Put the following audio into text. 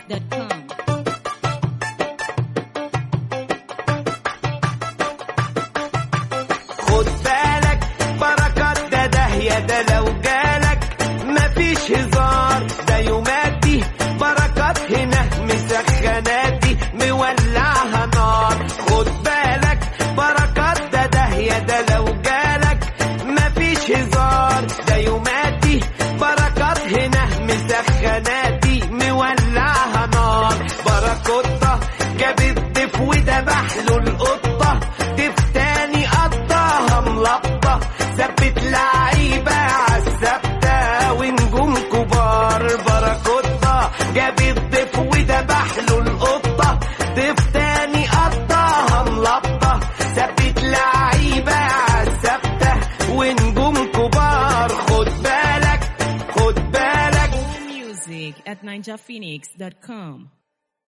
NinjaPhoenix.com. خد بالك بركات ده يا ده لو جالك مفيش هزار، ده يوماتي بركات هنا مسخناتي مولعها نار. خد بالك بركات ده يا ده لو جالك مفيش هزار، ده يوماتي بركات هنا مسخناتي مولعها نار. بركوتة جاب الضيف وذبح له القطة، ضيف تاني قطها ملقطة، ثبت لعيبة عالثابتة ونجوم كبار. بركوتة جاب الضيف وذبح له القطة، ضيف تاني قطها ملقطة، ثبت لعيبة عالثابتة ونجوم كبار. خد بالك خد بالك. Music at NinjaPhoenix.com.